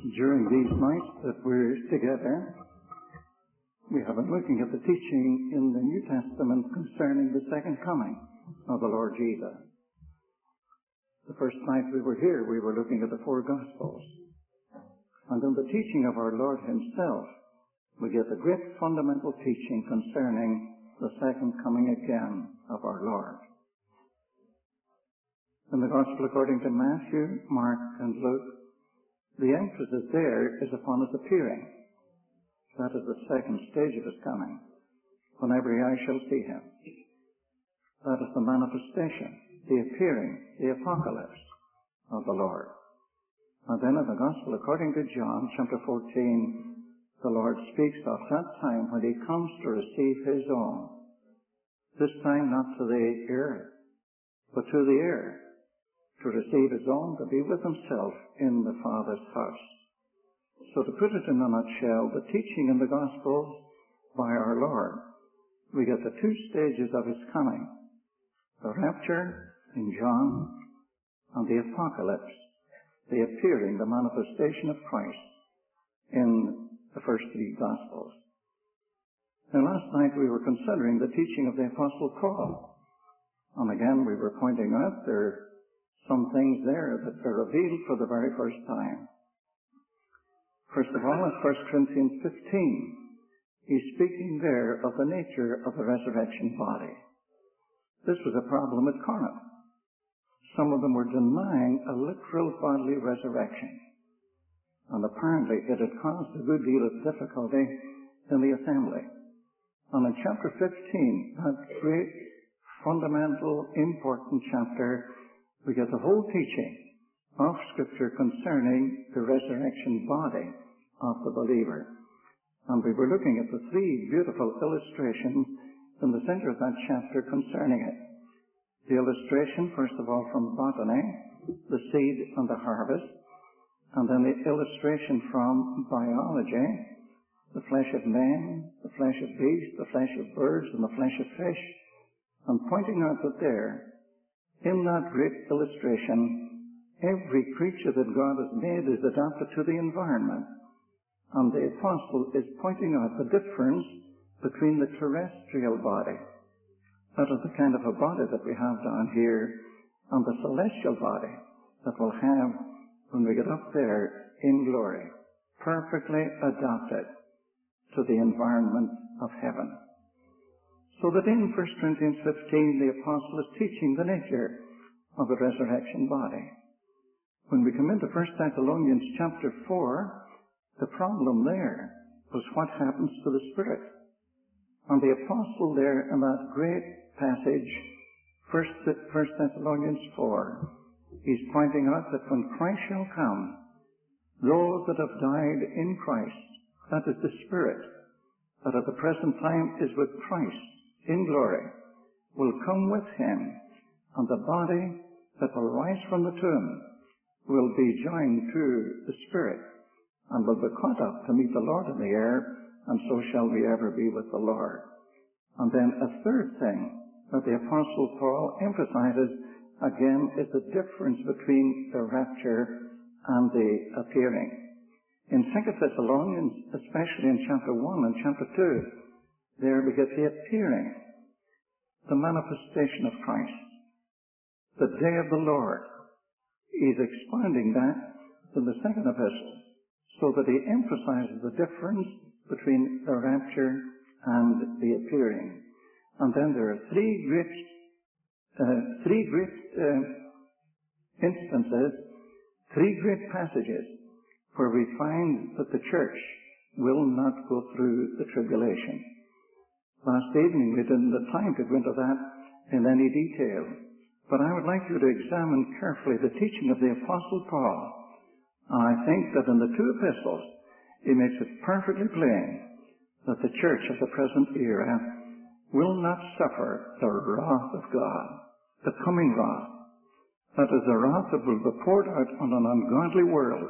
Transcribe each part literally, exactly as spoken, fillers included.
During these nights that we're together, we have been looking at the teaching in the New Testament concerning the second coming of the Lord Jesus. The first night we were here, we were looking at the four Gospels. And in the teaching of our Lord himself, we get the great fundamental teaching concerning the second coming again of our Lord. In the Gospel according to Matthew, Mark, and Luke, the emphasis there is upon his appearing. That is the second stage of his coming, when every eye shall see him. That is the manifestation, the appearing, the apocalypse of the Lord. And then in the Gospel according to John, chapter fourteen, the Lord speaks of that time when he comes to receive his own. This time not to the earth, but to the air, to receive his own, to be with himself in the Father's house. So to put it in a nutshell, the teaching in the Gospels by our Lord, we get the two stages of his coming. The rapture in John, and the apocalypse, the appearing, the manifestation of Christ in the first three Gospels. Now last night we were considering the teaching of the Apostle Paul. And again we were pointing out there are some things there that are revealed for the very first time. First of all, in First Corinthians fifteen, he's speaking there of the nature of the resurrection body. This was a problem at Corinth. Some of them were denying a literal bodily resurrection. And apparently it had caused a good deal of difficulty in the assembly. And in chapter fifteen, that great, fundamental, important chapter, we get the whole teaching of Scripture concerning the resurrection body of the believer. And we were looking at the three beautiful illustrations in the center of that chapter concerning it. The illustration, first of all, from botany, the seed and the harvest, and then the illustration from biology, the flesh of man, the flesh of beasts, the flesh of birds, and the flesh of fish, and pointing out that there, in that great illustration, every creature that God has made is adapted to the environment. And the apostle is pointing out the difference between the terrestrial body, that is the kind of a body that we have down here, and the celestial body that we'll have when we get up there in glory, perfectly adapted to the environment of heaven. So that in First Corinthians fifteen, the apostle is teaching the nature of the resurrection body. When we come into First Thessalonians chapter four, the problem there was what happens to the Spirit. And the apostle there in that great passage, First Thessalonians four, he's pointing out that when Christ shall come, those that have died in Christ, that is the Spirit, that at the present time is with Christ in glory, will come with him, and the body that will rise from the tomb will be joined to the Spirit, and will be caught up to meet the Lord in the air, and so shall we ever be with the Lord. And then a third thing that the Apostle Paul emphasizes again is the difference between the rapture and the appearing. In Second Thessalonians, especially in chapter one and chapter two, there we get the appearing, the manifestation of Christ, the day of the Lord. He's expounding that in the second epistle, so that he emphasizes the difference between the rapture and the appearing. And then there are three great, uh, three great uh, instances, three great passages where we find that the church will not go through the tribulation. Last evening we didn't have time to go into that in any detail, but I would like you to examine carefully the teaching of the Apostle Paul. And I think that in the two epistles he makes it perfectly plain that the church of the present era will not suffer the wrath of God, the coming wrath. That is the wrath that will be poured out on an ungodly world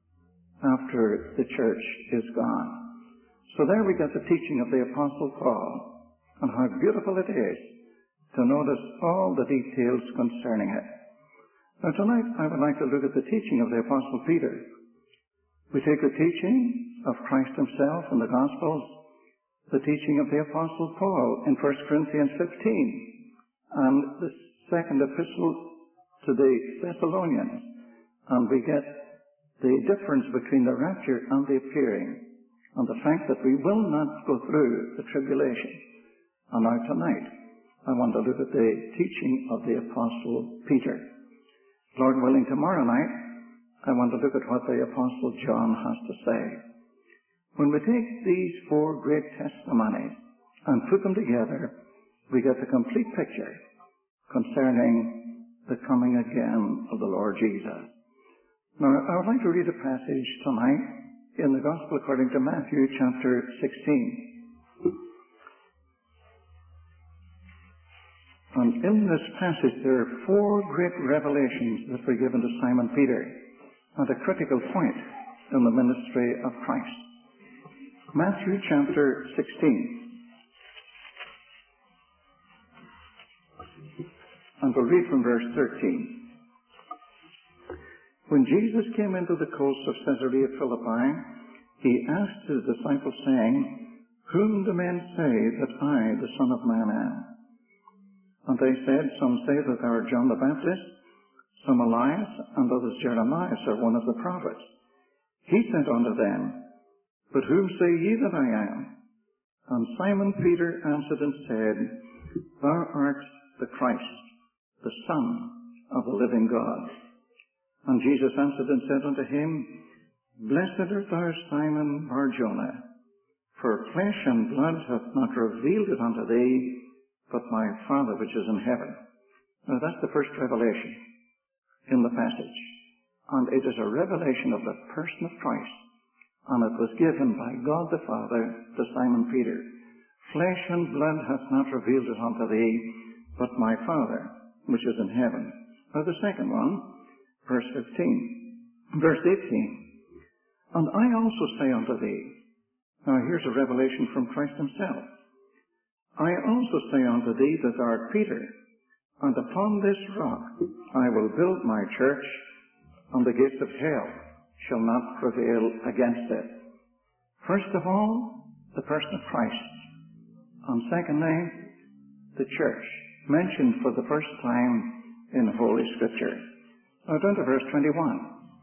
after the church is gone. So there we get the teaching of the Apostle Paul, and how beautiful it is to notice all the details concerning it. Now tonight I would like to look at the teaching of the Apostle Peter. We take the teaching of Christ himself in the Gospels, the teaching of the Apostle Paul in First Corinthians fifteen, and the second epistle to the Thessalonians, and we get the difference between the rapture and the appearing, and the fact that we will not go through the tribulation. And now tonight, I want to look at the teaching of the Apostle Peter. Lord willing, tomorrow night, I want to look at what the Apostle John has to say. When we take these four great testimonies and put them together, we get the complete picture concerning the coming again of the Lord Jesus. Now, I would like to read a passage tonight in the Gospel according to Matthew chapter sixteen. And in this passage there are four great revelations that were given to Simon Peter at a critical point in the ministry of Christ. Matthew chapter sixteen. And we'll read from verse thirteen. When Jesus came into the coast of Caesarea Philippi, he asked his disciples, saying, Whom do men say that I, the Son of Man, am? And they said, Some say that thou art John the Baptist, some Elias, and others Jeremiah, or one of the prophets. He said unto them, But whom say ye that I am? And Simon Peter answered and said, Thou art the Christ, the Son of the living God. And Jesus answered and said unto him, Blessed art thou, Simon Bar-Jonah, for flesh and blood hath not revealed it unto thee, but my Father which is in heaven. Now that's the first revelation in the passage. And it is a revelation of the person of Christ. And it was given by God the Father to Simon Peter. Flesh and blood hath not revealed it unto thee, but my Father which is in heaven. Now the second one, verse fifteen, verse eighteen. And I also say unto thee, now here's a revelation from Christ himself. I also say unto thee that thou art Peter, and upon this rock I will build my church, and the gates of hell shall not prevail against it. First of all, the person of Christ. And secondly, the church, mentioned for the first time in Holy Scripture. Now down to verse twenty-one.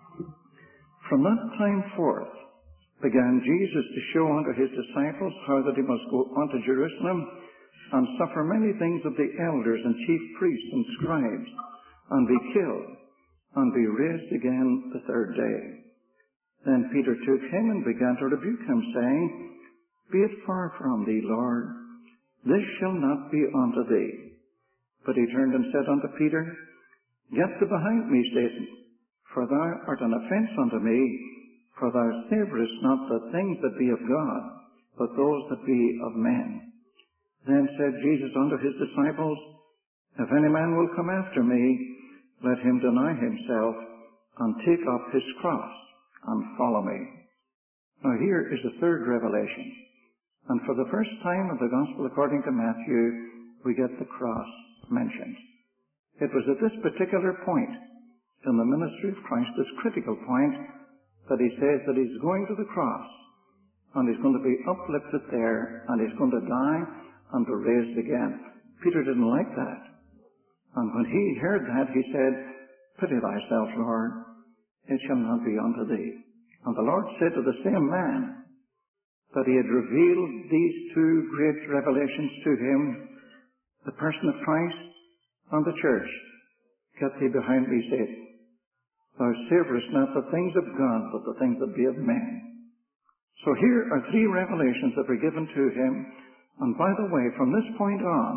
From that time forth began Jesus to show unto his disciples how that he must go unto Jerusalem and suffer many things of the elders and chief priests and scribes, and be killed, and be raised again the third day. Then Peter took him and began to rebuke him, saying, Be it far from thee, Lord, this shall not be unto thee. But he turned and said unto Peter, Get thee behind me, Satan, for thou art an offence unto me, for thou savourest not the things that be of God, but those that be of men. Then said Jesus unto his disciples, If any man will come after me, let him deny himself, and take up his cross, and follow me. Now here is the third revelation. And for the first time in the Gospel according to Matthew, we get the cross mentioned. It was at this particular point in the ministry of Christ, this critical point, that he says that he's going to the cross, and he's going to be uplifted there, and he's going to die and be raised again. Peter didn't like that. And when he heard that, he said, Pity thyself, Lord, it shall not be unto thee. And the Lord said to the same man that he had revealed these two great revelations to him, the person of Christ and the church, Get thee behind me, Satan. Thou savourest not the things of God, but the things that be of men. So here are three revelations that were given to him. And by the way, from this point on,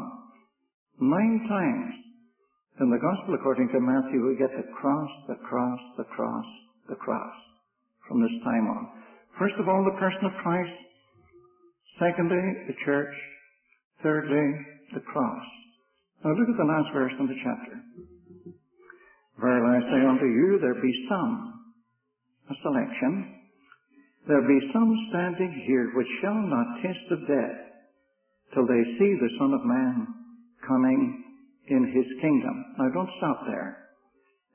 nine times in the Gospel according to Matthew, we get the cross, the cross, the cross, the cross, from this time on. First of all, the person of Christ. Secondly, the church. Thirdly, the cross. Now look at the last verse in the chapter. Verily I say unto you, there be some, a selection, there be some standing here which shall not taste of death till they see the Son of Man coming in his kingdom. Now don't stop there.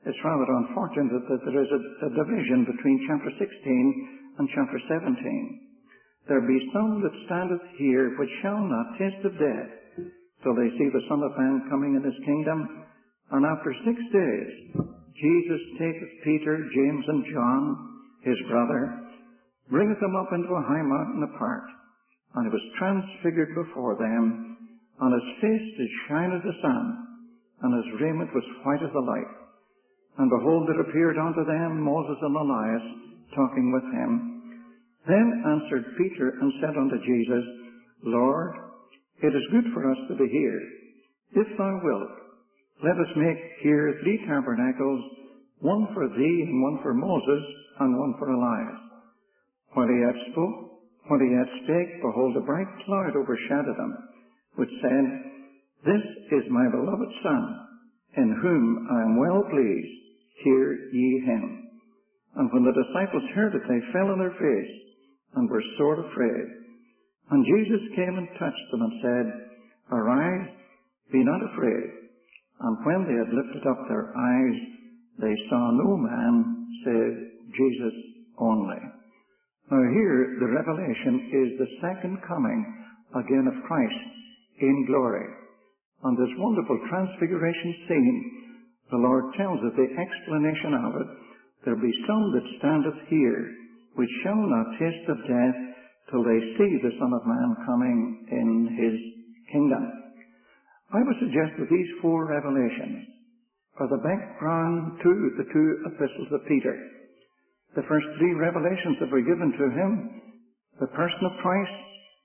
It's rather unfortunate that there is a, a division between chapter sixteen and chapter seventeen. There be some that standeth here which shall not taste of death till they see the Son of Man coming in his kingdom. And after six days Jesus taketh Peter, James, and John, his brother, bringeth them up into a high mountain apart, and he was transfigured before them, and his face did shine as the sun, and his raiment was white as the light. And behold, there appeared unto them Moses and Elias, talking with him. Then answered Peter and said unto Jesus, Lord, it is good for us to be here. If thou wilt, let us make here three tabernacles, one for thee, and one for Moses, and one for Elias. While he yet spoke, while he yet spake, behold, a bright cloud overshadowed them, which said, This is my beloved Son, in whom I am well pleased. Hear ye him. And when the disciples heard it, they fell on their face, and were sore afraid. And Jesus came and touched them, and said, Arise, be not afraid. And when they had lifted up their eyes, they saw no man save Jesus only. Now here, the revelation is the second coming again of Christ in glory. On this wonderful transfiguration scene, the Lord tells us the explanation of it. There be some that standeth here, which shall not taste of death till they see the Son of Man coming in his kingdom. I would suggest that these four revelations are the background to the two epistles of Peter. The first three revelations that were given to him, the person of Christ,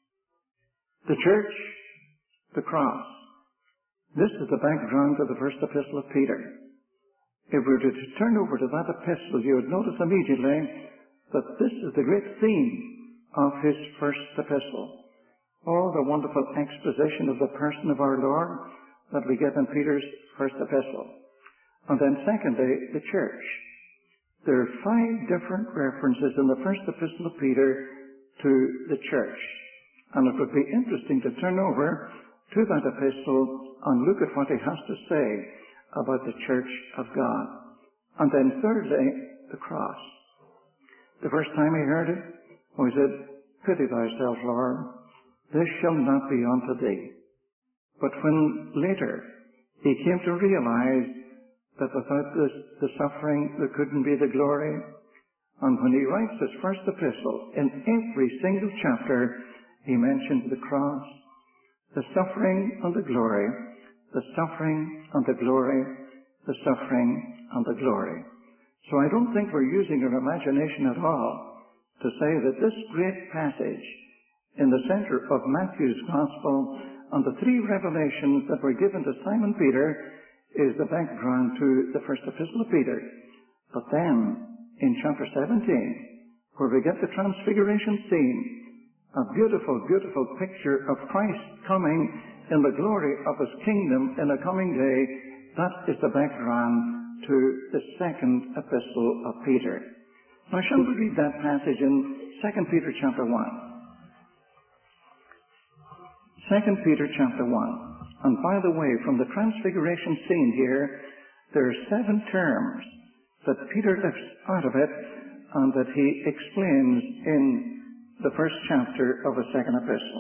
the church, the cross. This is the background to the first epistle of Peter. If we were to turn over to that epistle, you would notice immediately that this is the great theme of his first epistle. All the wonderful exposition of the person of our Lord that we get in Peter's first epistle. And then secondly, the church. There are five different references in the first epistle of Peter to the church. And it would be interesting to turn over to that epistle and look at what he has to say about the church of God. And then thirdly, the cross. The first time he heard it, he said, Pity thyself, Lord, this shall not be unto thee. But when later he came to realize that without this, the suffering there couldn't be the glory, and when he writes his first epistle, in every single chapter he mentions the cross, the suffering and the glory, the suffering and the glory, the suffering and the glory. So I don't think we're using our imagination at all to say that this great passage in the center of Matthew's Gospel and the three revelations that were given to Simon Peter is the background to the first epistle of Peter. But then, in chapter seventeen, where we get the transfiguration scene, a beautiful, beautiful picture of Christ coming in the glory of his kingdom in a coming day, that is the background to the second epistle of Peter. Now, shall we read that passage in Second Peter chapter one? Second Peter chapter one. And by the way, from the transfiguration scene here, there are seven terms that Peter lifts out of it and that he explains in the first chapter of the second epistle.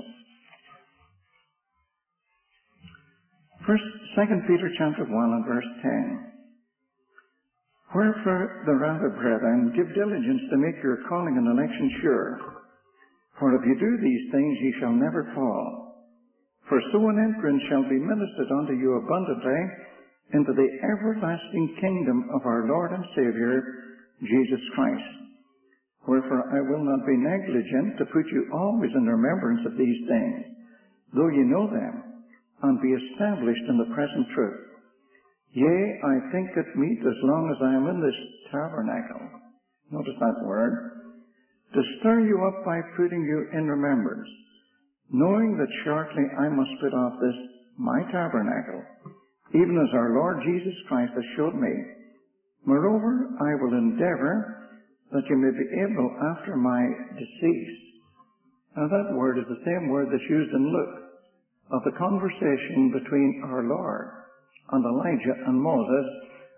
First, Second Peter chapter one and verse ten. Wherefore, the rather, brethren, give diligence to make your calling and election sure. For if you do these things, ye shall never fall. For so an entrance shall be ministered unto you abundantly into the everlasting kingdom of our Lord and Saviour, Jesus Christ. Wherefore I will not be negligent to put you always in remembrance of these things, though ye know them, and be established in the present truth. Yea, I think it meet, as long as I am in this tabernacle, notice that word, to stir you up by putting you in remembrance, knowing that shortly I must put off this my tabernacle, even as our Lord Jesus Christ has showed me. Moreover, I will endeavor that you may be able after my decease. Now that word is the same word that's used in Luke, of the conversation between our Lord and Elijah and Moses,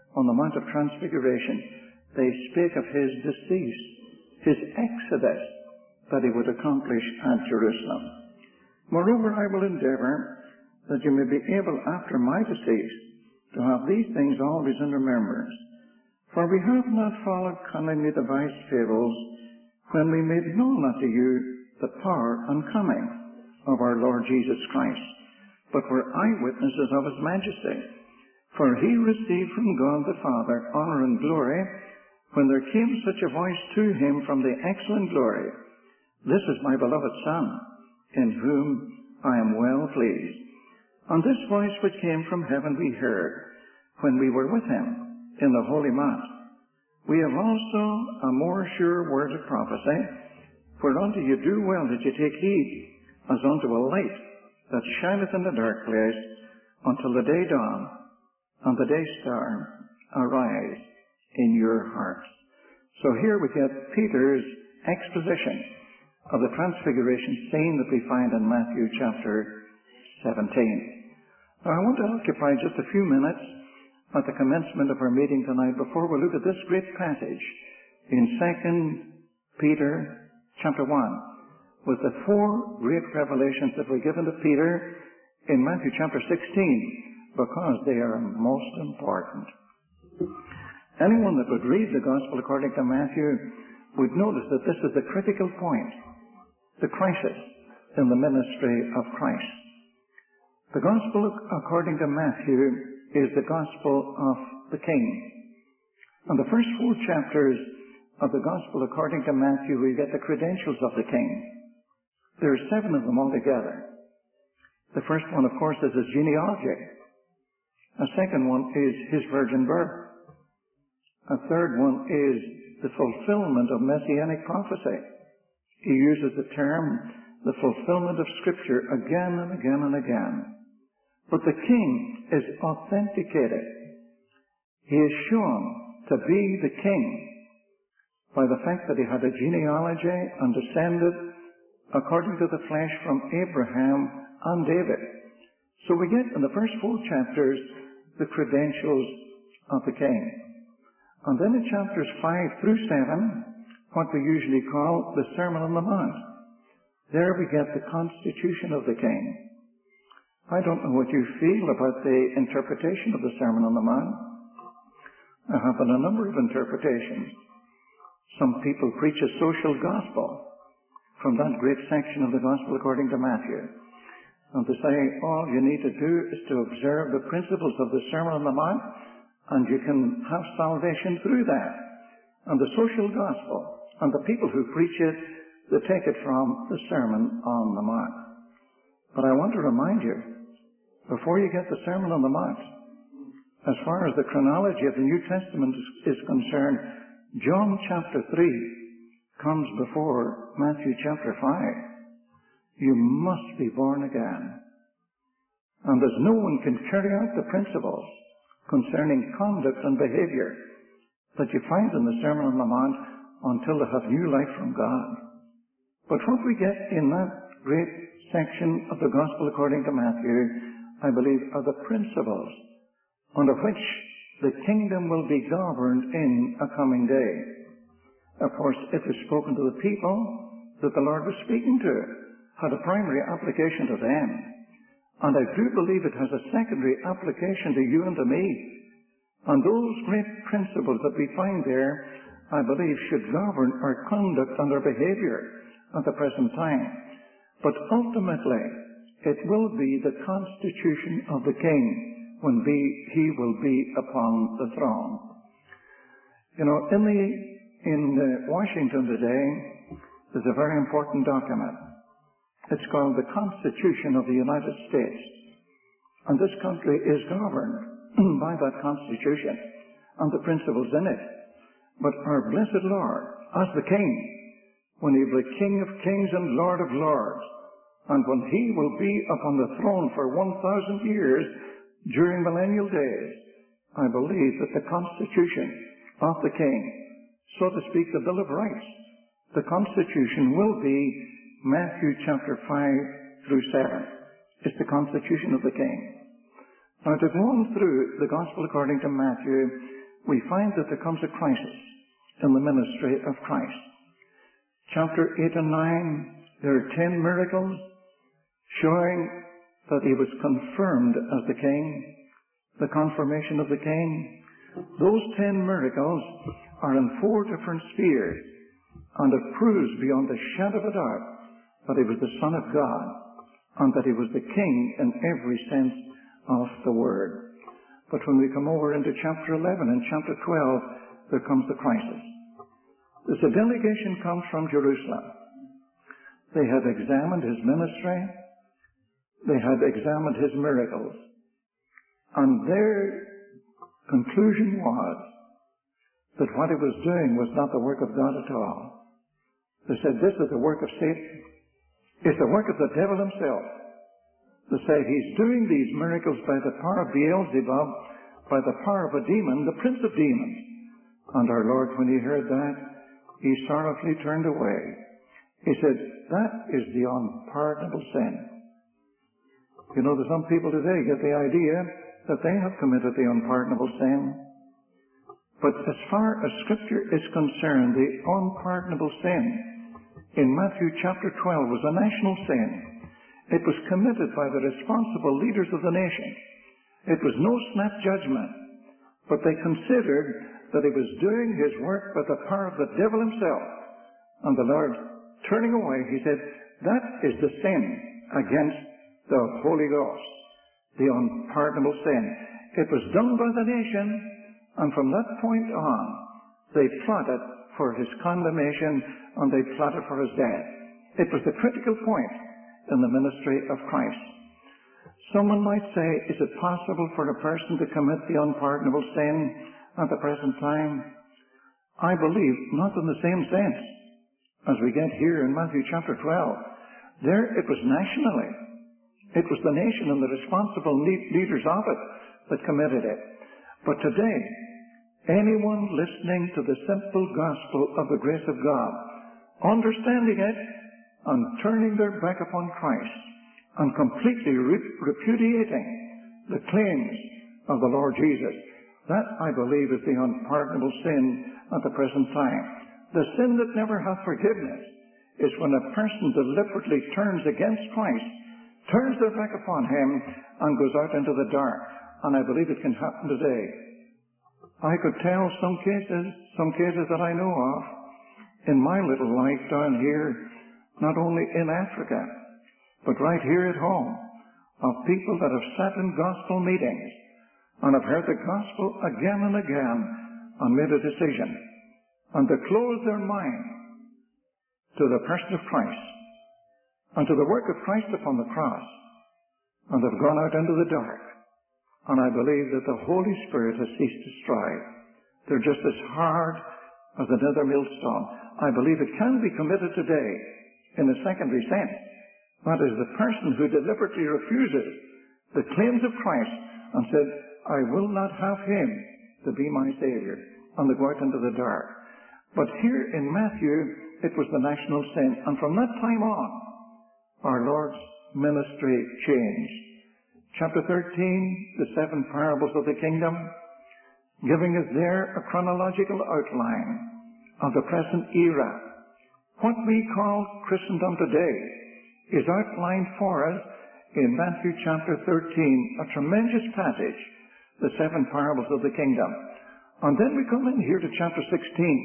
on the Mount of Transfiguration, they spake of his decease, his exodus, that he would accomplish at Jerusalem. Moreover, I will endeavor that you may be able after my decease to have these things always in remembrance. For we have not followed cunningly devised fables, when we made known unto you the power and coming of our Lord Jesus Christ, but were eyewitnesses of his majesty. For he received from God the Father honor and glory, when there came such a voice to him from the excellent glory, This is my beloved Son, in whom I am well pleased. And this voice which came from heaven we heard, when we were with him in the Holy Mount. We have also a more sure word of prophecy, whereunto you do well that you take heed, as unto a light that shineth in the dark place, until the day dawn, and the day star arise in your hearts. So here we get Peter's exposition of the transfiguration scene that we find in Matthew chapter seventeen. Now I want to occupy just a few minutes at the commencement of our meeting tonight before we look at this great passage in Second Peter chapter one, with the four great revelations that were given to Peter in Matthew chapter sixteen, because they are most important. Anyone that would read the Gospel according to Matthew would notice that this is the critical point, the crisis in the ministry of Christ. The Gospel according to Matthew is the Gospel of the King. In the first four chapters of the Gospel according to Matthew, we get the credentials of the King. There are seven of them altogether. The first one, of course, is his genealogy. A second one is his virgin birth. A third one is the fulfillment of messianic prophecy. He uses the term, the fulfillment of Scripture, again and again and again. But the King is authenticated. He is shown to be the King by the fact that he had a genealogy and descended according to the flesh from Abraham and David. So we get in the first four chapters the credentials of the King. And then in chapters five through seven, what we usually call the Sermon on the Mount. There we get the constitution of the King. I don't know what you feel about the interpretation of the Sermon on the Mount. There have been a number of interpretations. Some people preach a social gospel from that great section of the Gospel according to Matthew. And to say all you need to do is to observe the principles of the Sermon on the Mount, and you can have salvation through that. And the social gospel, and the people who preach it, they take it from the Sermon on the Mount. But I want to remind you, before you get the Sermon on the Mount, as far as the chronology of the New Testament is, is concerned, John chapter three comes before Matthew chapter five. You must be born again. And as no one can carry out the principles concerning conduct and behavior that you find in the Sermon on the Mount until they have new life from God. But what we get in that great section of the Gospel according to Matthew, I believe, are the principles under which the kingdom will be governed in a coming day. Of course, it was spoken to the people that the Lord was speaking to, had a primary application to them. And I do believe it has a secondary application to you and to me. And those great principles that we find there, I believe, should govern our conduct and our behavior at the present time. But ultimately, it will be the constitution of the King when be, he will be upon the throne. You know, in the in uh, Washington today, there's a very important document. It's called the Constitution of the United States. And this country is governed by that Constitution and the principles in it. But our blessed Lord, as the King, when he will be King of kings and Lord of lords, and when he will be upon the throne for one thousand years during millennial days, I believe that the Constitution of the King, so to speak, the Bill of Rights, the Constitution will be Matthew chapter five through seven. It's the Constitution of the King. Now, to go on through the Gospel according to Matthew, we find that there comes a crisis in the ministry of Christ. Chapter eight and nine, there are ten miracles showing that he was confirmed as the king, the confirmation of the king. Those ten miracles are in four different spheres, and it proves beyond a shadow of a doubt that he was the Son of God, and that he was the king in every sense of the word. But when we come over into chapter eleven and chapter twelve, there comes the crisis. The delegation comes from Jerusalem. They had examined his ministry. They had examined his miracles. And their conclusion was that what he was doing was not the work of God at all. They said, this is the work of Satan. It's the work of the devil himself. They say he's doing these miracles by the power of Beelzebub, by the power of a demon, the prince of demons. And our Lord, when he heard that, he sorrowfully turned away. He said, that is the unpardonable sin. You know, there's some people today get the idea that they have committed the unpardonable sin. But as far as Scripture is concerned, the unpardonable sin in Matthew chapter twelve was a national sin. It was committed by the responsible leaders of the nation. It was no snap judgment, but they considered that he was doing his work by the power of the devil himself. And the Lord, turning away, he said, that is the sin against the Holy Ghost, the unpardonable sin. It was done by the nation, and from that point on, they plotted for his condemnation, and they plotted for his death. It was the critical point in the ministry of Christ. Someone might say, is it possible for a person to commit the unpardonable sin at the present time? I believe not in the same sense as we get here in Matthew chapter twelve. There it was nationally. It was the nation and the responsible leaders of it that committed it. But today, anyone listening to the simple gospel of the grace of God, understanding it and turning their back upon Christ and completely re- repudiating the claims of the Lord Jesus, that, I believe, is the unpardonable sin at the present time. The sin that never hath forgiveness is when a person deliberately turns against Christ, turns their back upon him, and goes out into the dark. And I believe it can happen today. I could tell some cases, some cases that I know of, in my little life down here, not only in Africa, but right here at home, of people that have sat in gospel meetings and have heard the gospel again and again and made a decision, and to close their mind to the person of Christ and to the work of Christ upon the cross, and have gone out into the dark. And I believe that the Holy Spirit has ceased to strive. They're just as hard as another millstone. I believe it can be committed today in a secondary sense. That is, the person who deliberately refuses the claims of Christ and said, I will not have him to be my Savior, and they go out into the dark. But here in Matthew, it was the national sin. And from that time on, our Lord's ministry changed. Chapter thirteen, the seven parables of the kingdom, giving us there a chronological outline of the present era. What we call Christendom today is outlined for us in Matthew chapter thirteen, a tremendous passage, the seven parables of the kingdom. And then we come in here to chapter sixteen.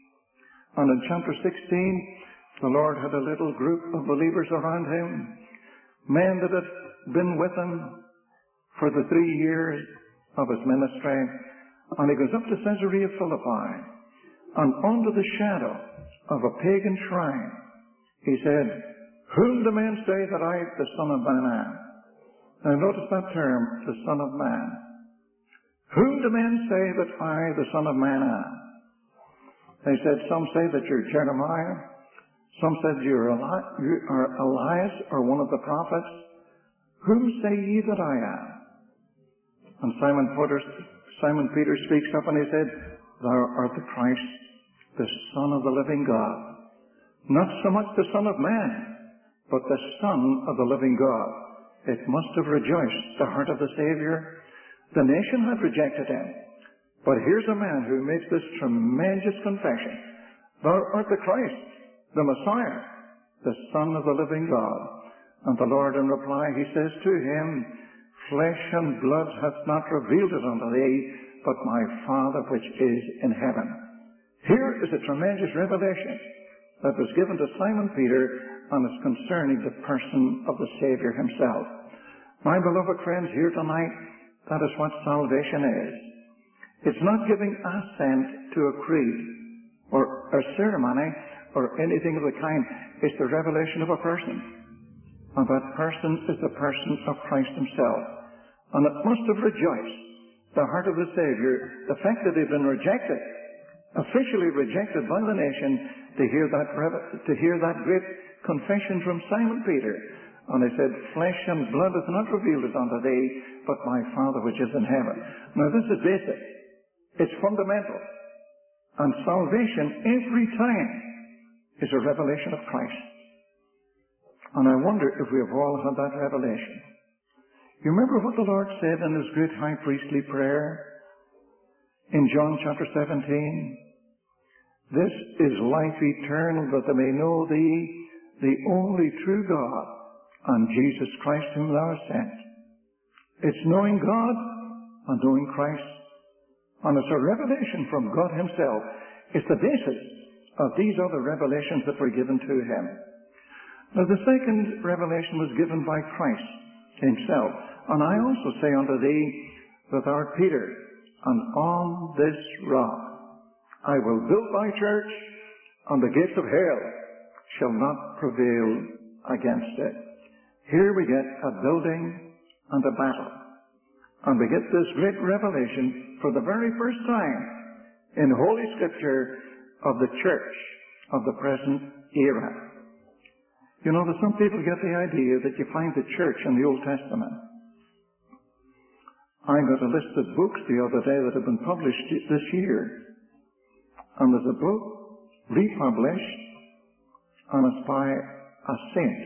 And in chapter sixteen, the Lord had a little group of believers around him, men that had been with him for the three years of his ministry. And he goes up to Caesarea Philippi, and under the shadow of a pagan shrine, he said, whom do men say that I, the Son of Man, am? Now notice that term, the Son of Man. Whom do men say that I, the Son of Man, am? They said, some say that you're Jeremiah. Some said you're Eli- you are Elias or one of the prophets. Whom say ye that I am? And Simon Peter, Simon Peter speaks up and he said, thou art the Christ, the Son of the living God. Not so much the Son of Man, but the Son of the living God. It must have rejoiced the heart of the Savior. The nation had rejected him. But here's a man who makes this tremendous confession. Thou art the Christ, the Messiah, the Son of the living God. And the Lord in reply, he says to him, Flesh and blood hath not revealed it unto thee, but my Father which is in heaven. Here is a tremendous revelation that was given to Simon Peter and is concerning the person of the Savior himself. My beloved friends, here tonight, that is what salvation is. It's not giving assent to a creed or a ceremony or anything of the kind. It's the revelation of a person. And that person is the person of Christ himself. And it must have rejoiced the heart of the Savior, the fact that he'd been rejected, officially rejected by the nation, to hear that, to hear that great confession from Simon Peter. And he said, Flesh and blood hath not revealed it unto thee, but my Father which is in heaven. Now this is basic. It's fundamental. And salvation every time is a revelation of Christ. And I wonder if we have all had that revelation. You remember what the Lord said in his great high priestly prayer in John chapter seventeen? This is life eternal, that they may know thee, the only true God, and Jesus Christ whom thou hast sent. It's knowing God and knowing Christ. And it's a revelation from God himself. It's the basis of these other revelations that were given to him. Now the second revelation was given by Christ himself. And I also say unto thee that thou art Peter, and on this rock I will build my church, and the gates of hell shall not prevail against it. Here we get a building and a battle. And we get this great revelation for the very first time in Holy Scripture of the church of the present era. You know, that some people get the idea that you find the church in the Old Testament. I got a list of books the other day that have been published this year. And there's a book republished, and it's by a saint,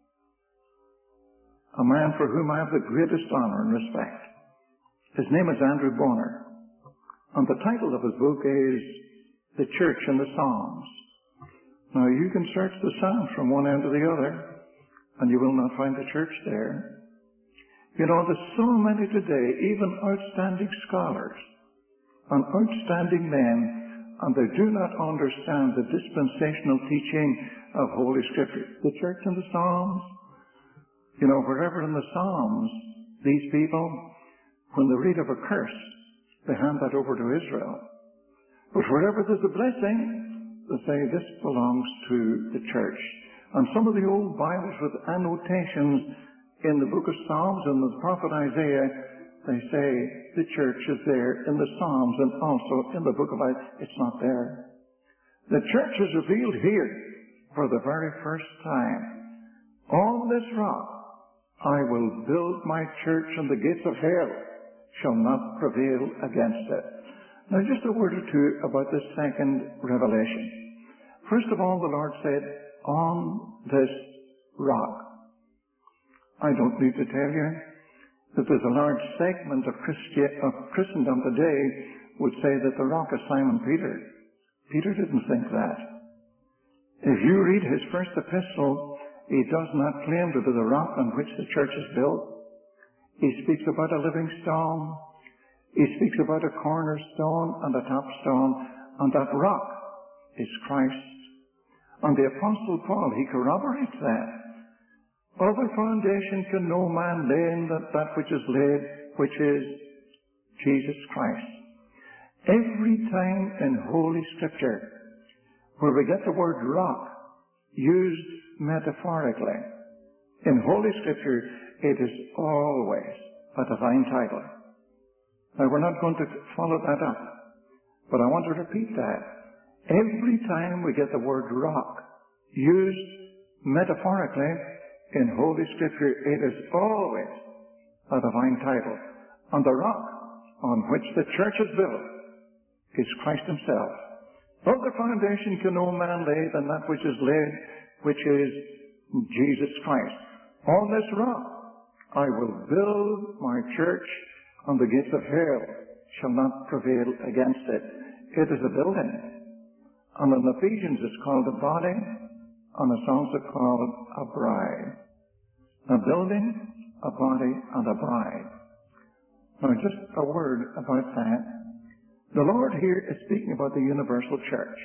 a man for whom I have the greatest honor and respect. His name is Andrew Bonar. And the title of his book is The Church in the Psalms. Now, you can search the Psalms from one end to the other, and you will not find the church there. You know, there's so many today, even outstanding scholars and outstanding men, and they do not understand the dispensational teaching of Holy Scripture. The church in the Psalms, you know, wherever in the Psalms, these people, when they read of a curse, they hand that over to Israel. But wherever there's a blessing, they say this belongs to the church. And some of the old Bibles with annotations in the book of Psalms and the prophet Isaiah, they say the church is there in the Psalms and also in the book of Isaiah. It's not there. The church is revealed here for the very first time. On this rock I will build my church, and the gates of hell shall not prevail against it. Now, just a word or two about this second revelation. First of all, the Lord said, on this rock. I don't need to tell you that there's a large segment of, Christi- of Christendom today would say that the rock is Simon Peter. Peter didn't think that. If you read his first epistle, he does not claim to be the rock on which the church is built. He speaks about a living stone. He speaks about a cornerstone and a top stone, and that rock is Christ. And the Apostle Paul, he corroborates that. Other foundation can no man lay than that, that which is laid, which is Jesus Christ. Every time in Holy Scripture where we get the word rock used metaphorically, in Holy Scripture it is always a divine title. Now, we're not going to follow that up, but I want to repeat that. Every time we get the word rock used metaphorically in Holy Scripture, it is always a divine title. And the rock on which the church is built is Christ himself. Other foundation can no man lay than that which is laid, which is Jesus Christ. On this rock I will build my church, and the gates of hell shall not prevail against it. It is a building. And in Ephesians it's called a body, and it's also called a bride. A building, a body, and a bride. Now just a word about that. The Lord here is speaking about the universal church.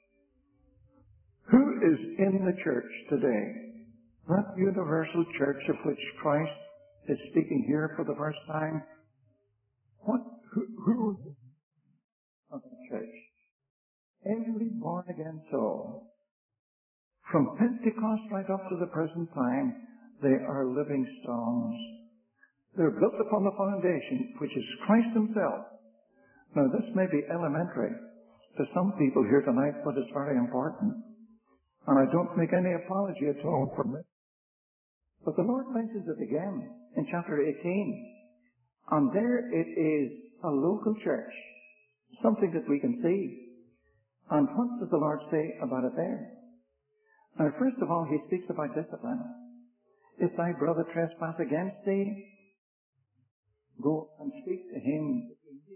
Who is in the church today? That universal church of which Christ is speaking here for the first time. What? Who, who is of the church? Every born-again soul. From Pentecost right up to the present time, they are living stones. They're built upon the foundation, which is Christ himself. Now, this may be elementary to some people here tonight, but it's very important. And I don't make any apology at all for it. But the Lord mentions it again in chapter eighteen. And there it is a local church, something that we can see. And what does the Lord say about it there? Now, first of all, he speaks about discipline. If thy brother trespass against thee, go and speak to him.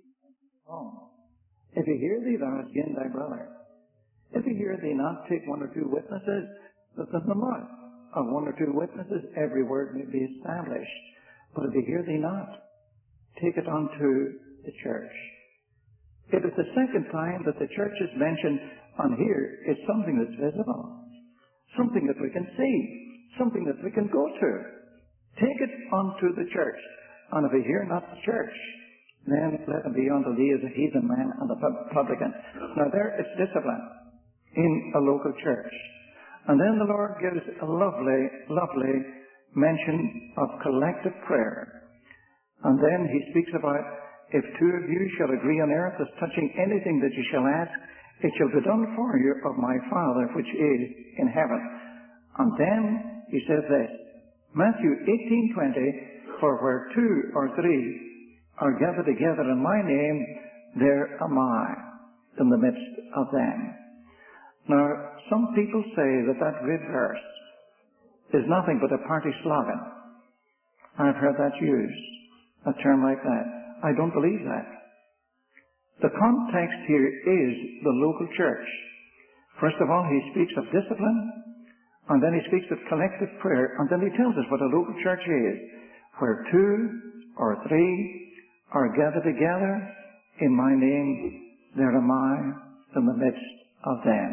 If he hear thee, thou hast gained thy brother. If he hear thee not, take one or two witnesses, that in the mouth of one or two witnesses every word may be established. But if he hear thee not, take it unto the church. It is the second time that the church is mentioned on here. It's something that's visible, something that we can see, something that we can go to. Take it unto the church. And if he hear not the church, then let him be unto thee as a heathen man and a publican. Now there it's discipline in a local church. And then the Lord gives a lovely, lovely mention of collective prayer. And then he speaks about, if two of you shall agree on earth as touching anything that you shall ask, it shall be done for you of my Father which is in heaven. And then he says this, Matthew eighteen twenty, for where two or three are gathered together in my name, there am I in the midst of them. Now, some people say that that great verse is nothing but a party slogan. I've heard that used, a term like that. I don't believe that. The context here is the local church. First of all, he speaks of discipline, and then he speaks of collective prayer, and then he tells us what a local church is, where two or three are gathered together in my name, there am I in the midst of them.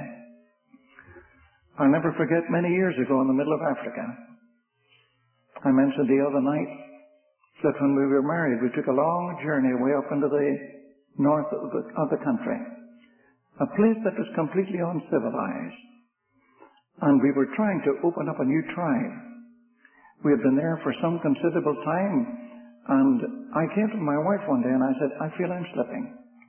I'll never forget many years ago in the middle of Africa, I mentioned the other night that when we were married, we took a long journey way up into the north of the, of the country, a place that was completely uncivilized. And we were trying to open up a new tribe. We had been there for some considerable time, and I came to my wife one day and I said, I feel I'm slipping.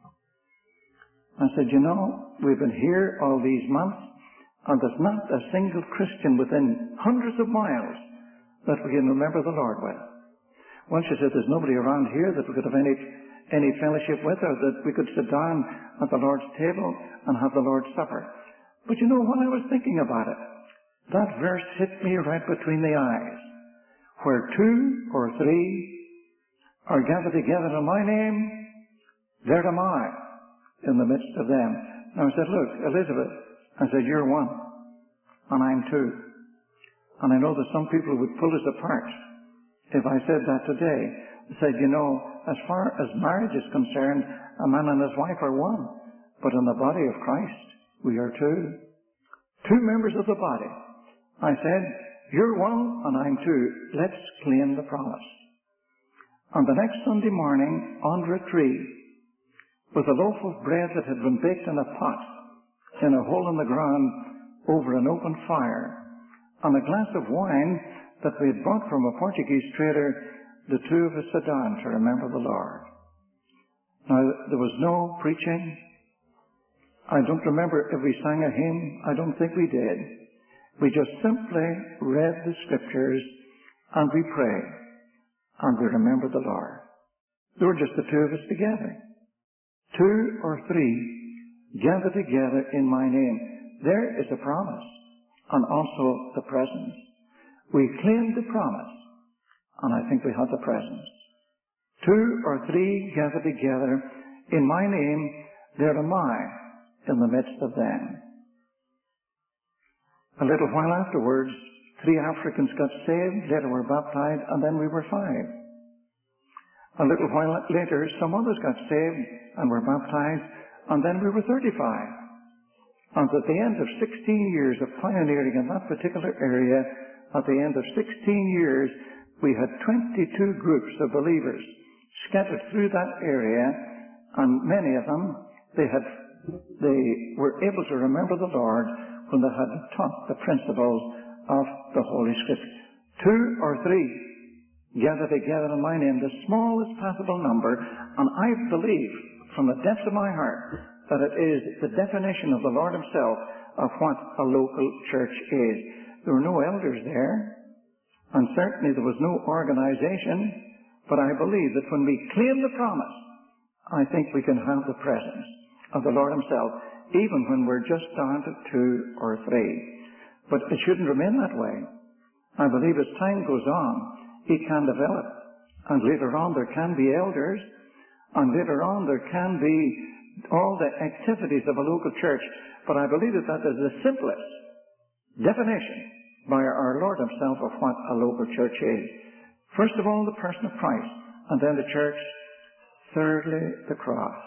I said, you know, we've been here all these months, and there's not a single Christian within hundreds of miles that we can remember the Lord with. Well, she said, there's nobody around here that we could have any, any fellowship with, or that we could sit down at the Lord's table and have the Lord's Supper. But you know, when I was thinking about it, that verse hit me right between the eyes. Where two or three are gathered together in my name, there am I in the midst of them. Now I said, look, Elizabeth, I said, you're one, and I'm two. And I know that some people would pull us apart if I said that today. I said, you know, as far as marriage is concerned, a man and his wife are one. But in the body of Christ, we are two. Two members of the body. I said, you're one and I'm two. Let's claim the promise. On the next Sunday morning, under a tree, with a loaf of bread that had been baked in a pot, in a hole in the ground, over an open fire, and a glass of wine that we had bought from a Portuguese trader, the two of us sat down to remember the Lord. Now, there was no preaching. I don't remember if we sang a hymn. I don't think we did. We just simply read the Scriptures, and we prayed, and we remembered the Lord. There were just the two of us together. Two or three gathered together in my name. There is a promise, and also the presence. We claimed the promise, and I think we had the presence. Two or three gather together in my name, there am I in the midst of them. A little while afterwards, three Africans got saved, later were baptized, and then we were five. A little while later, some others got saved and were baptized, and then we were thirty-five. And at the end of sixteen years of pioneering in that particular area, at the end of sixteen years, we had twenty-two groups of believers scattered through that area, and many of them, they had, they were able to remember the Lord when they had taught the principles of the Holy Scripture. Two or three gather together in my name, the smallest possible number, and I believe from the depths of my heart that it is the definition of the Lord Himself of what a local church is. There were no elders there, and certainly there was no organization, but I believe that when we claim the promise, I think we can have the presence of the Lord Himself, even when we're just down to two or three. But it shouldn't remain that way. I believe as time goes on, it can develop, and later on there can be elders, and later on there can be all the activities of a local church. But I believe that that is the simplest definition by our Lord Himself of what a local church is. First of all, the person of Christ, and then the church. Thirdly, the cross.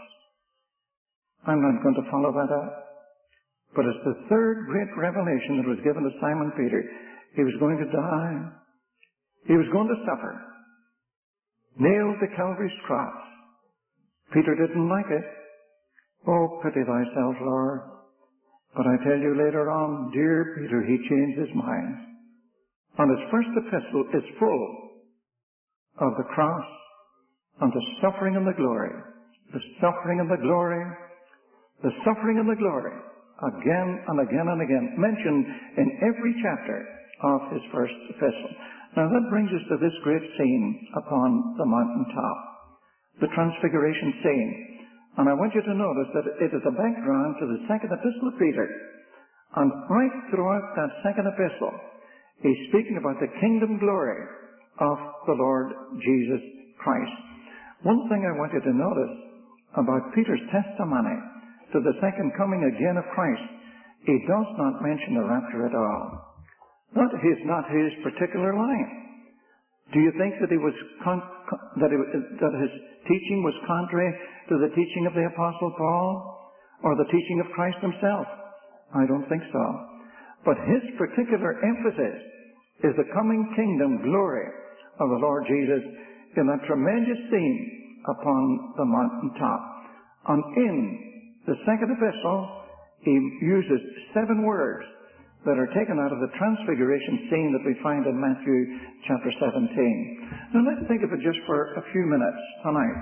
I'm not going to follow that up, but it's the third great revelation that was given to Simon Peter. He was going to die. He was going to suffer. Nailed to Calvary's cross. Peter didn't like it. Oh, pity thyself, Lord. But I tell you later on, dear Peter, he changed his mind. And his first epistle is full of the cross and the suffering and the glory. The suffering and the glory. The suffering and the glory. Again and again and again. Mentioned in every chapter of his first epistle. Now that brings us to this great scene upon the mountaintop. The Transfiguration scene. And I want you to notice that it is a background to the second epistle of Peter. And right throughout that second epistle, he's speaking about the kingdom glory of the Lord Jesus Christ. One thing I want you to notice about Peter's testimony to the second coming again of Christ, he does not mention the rapture at all. That is not his particular line. Do you think that he was con- that, he, that his teaching was contrary to the teaching of the Apostle Paul or the teaching of Christ Himself? I don't think so. But his particular emphasis is the coming kingdom glory of the Lord Jesus in that tremendous scene upon the mountaintop. And in the second epistle, he uses seven words that are taken out of the Transfiguration scene that we find in Matthew chapter seventeen. Now let's think of it just for a few minutes tonight.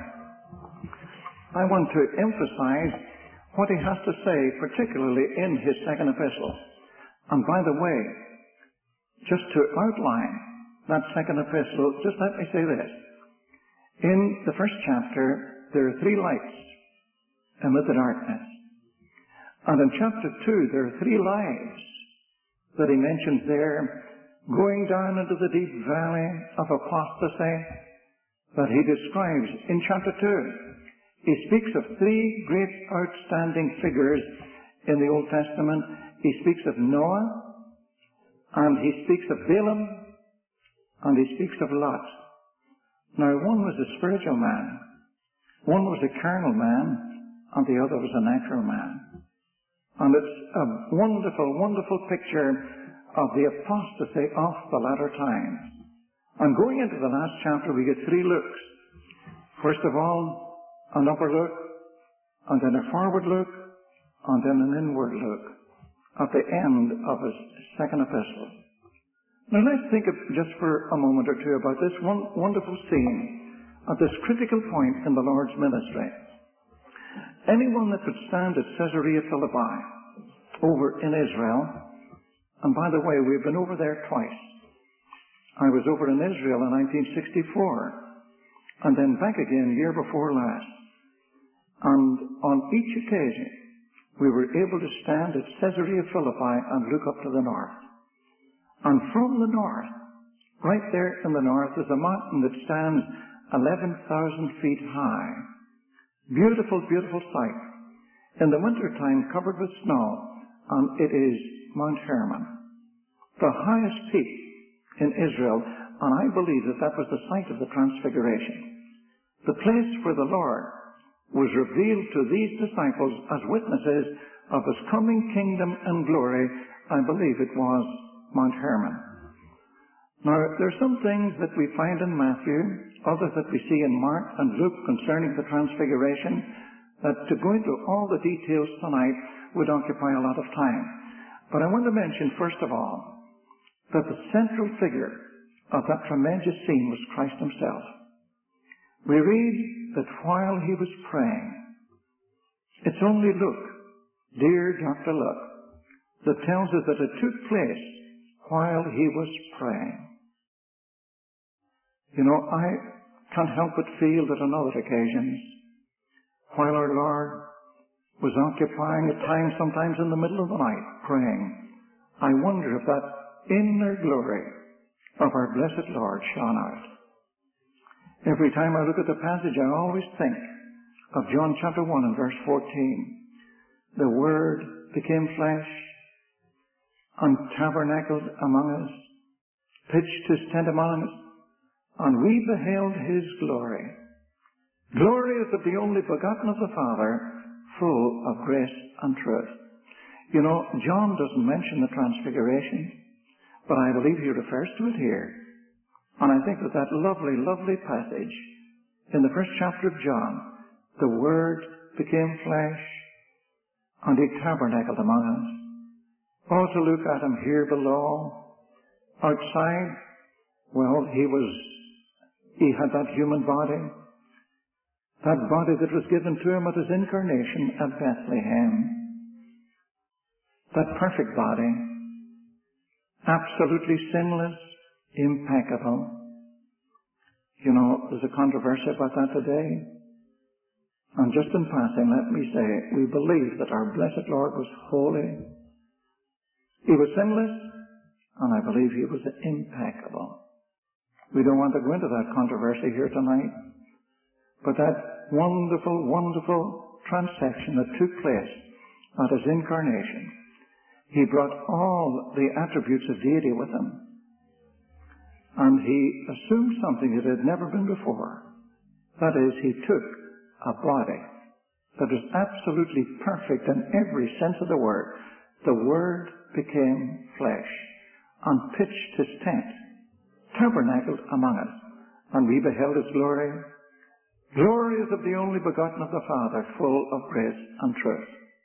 I want to emphasize what he has to say, particularly in his second epistle. And by the way, just to outline that second epistle, just let me say this. In the first chapter, there are three lights amid the darkness. And in chapter two, there are three lives that he mentions there, going down into the deep valley of apostasy that he describes in chapter two. He speaks of three great outstanding figures in the Old Testament. He speaks of Noah, and he speaks of Balaam, and he speaks of Lot. Now, one was a spiritual man, one was a carnal man, and the other was a natural man. And it's a wonderful, wonderful picture of the apostasy of the latter times. And going into the last chapter, we get three looks. First of all, an upper look, and then a forward look, and then an inward look at the end of his second epistle. Now let's think of just for a moment or two about this one wonderful scene at this critical point in the Lord's ministry. Anyone that could stand at Caesarea Philippi over in Israel, and by the way, we've been over there twice. I was over in Israel in nineteen sixty-four, and then back again year before last. And on each occasion, we were able to stand at Caesarea Philippi and look up to the north. And from the north, right there in the north, is a mountain that stands eleven thousand feet high. Beautiful, beautiful sight. In the wintertime covered with snow, and it is Mount Hermon, the highest peak in Israel, and I believe that that was the site of the Transfiguration. The place where the Lord was revealed to these disciples as witnesses of His coming kingdom and glory. I believe it was Mount Hermon. Now, there are some things that we find in Matthew, others that we see in Mark and Luke concerning the Transfiguration, that to go into all the details tonight would occupy a lot of time. But I want to mention, first of all, that the central figure of that tremendous scene was Christ Himself. We read that while He was praying, it's only Luke, dear Doctor Luke, that tells us that it took place while He was praying. You know, I can't help but feel that on other occasions, while our Lord was occupying a time sometimes in the middle of the night praying, I wonder if that inner glory of our blessed Lord shone out. Every time I look at the passage, I always think of John chapter one and verse fourteen. The Word became flesh and tabernacled among us, pitched His tent among us, and we beheld His glory. Glory is of the only begotten of the Father, full of grace and truth. You know, John doesn't mention the Transfiguration, but I believe he refers to it here. And I think that that lovely, lovely passage in the first chapter of John, the Word became flesh and He tabernacled among us. Oh, to look at Him here below, outside, well, He was, He had that human body. That body that was given to Him at His incarnation at Bethlehem. That perfect body, absolutely sinless, impeccable. You know, there's a controversy about that today. And just in passing, let me say, we believe that our blessed Lord was holy. He was sinless, and I believe He was impeccable. We don't want to go into that controversy here tonight. But that wonderful, wonderful transaction that took place at His incarnation, He brought all the attributes of deity with Him. And He assumed something that had never been before. That is, He took a body that was absolutely perfect in every sense of the word. The Word became flesh and pitched His tent, tabernacled among us, and we beheld His glory. Glory is of the only begotten of the Father, full of grace and truth.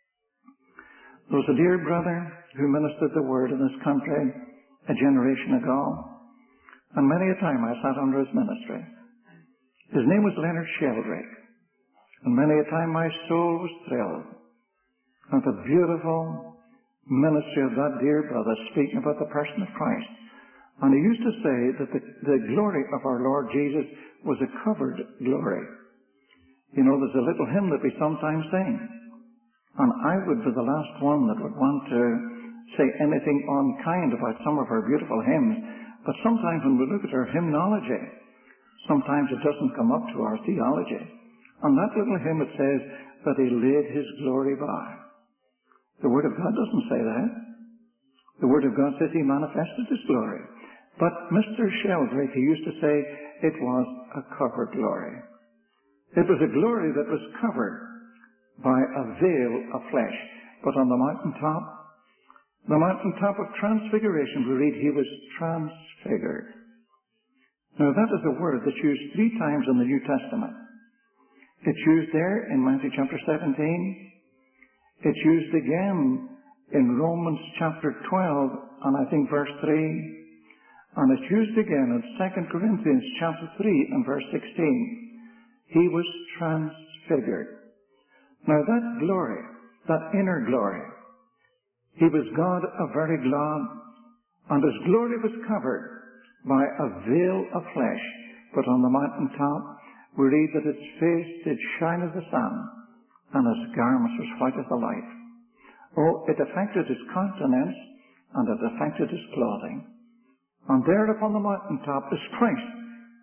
There was a dear brother who ministered the Word in this country a generation ago, and many a time I sat under his ministry. His name was Leonard Sheldrake, and many a time my soul was thrilled at the beautiful ministry of that dear brother speaking about the person of Christ. And he used to say that the, the glory of our Lord Jesus was a covered glory. You know, there's a little hymn that we sometimes sing. And I would be the last one that would want to say anything unkind about some of our beautiful hymns. But sometimes when we look at our hymnology, sometimes it doesn't come up to our theology. And that little hymn, it says that He laid His glory by. The Word of God doesn't say that. The Word of God says He manifested His glory. But Mister Sheldrake, he used to say, it was a covered glory. It was a glory that was covered by a veil of flesh. But on the mountaintop, the mountaintop of transfiguration, we read He was transfigured. Now that is a word that's used three times in the New Testament. It's used there in Matthew chapter seventeen. It's used again in Romans chapter twelve, and I think verse three. And it's used again in Second Corinthians chapter three and verse sixteen. He was transfigured. Now that glory, that inner glory, He was God of very glad, and His glory was covered by a veil of flesh. But on the mountaintop, we read that His face did shine as the sun, and His garments was white as the light. Oh, it affected His countenance, and it affected His clothing. And there upon the mountaintop is Christ,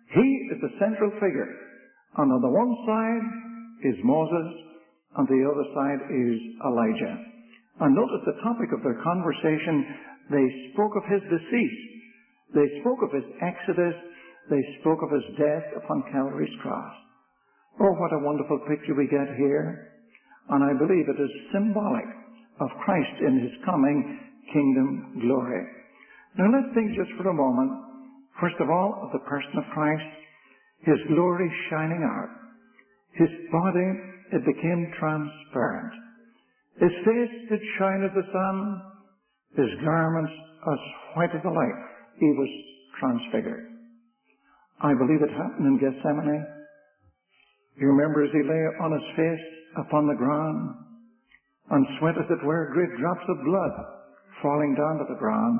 He is the central figure. And on the one side is Moses, and the other side is Elijah. And notice the topic of their conversation, they spoke of his decease. They spoke of his exodus. They spoke of his death upon Calvary's cross. Oh, what a wonderful picture we get here. And I believe it is symbolic of Christ in his coming kingdom glory. Now let's think just for a moment, first of all, of the person of Christ, his glory shining out. His body, it became transparent. His face did shine as the sun, his garments as white as the light. He was transfigured. I believe it happened in Gethsemane. You remember as he lay on his face upon the ground, and sweat as it were, great drops of blood falling down to the ground.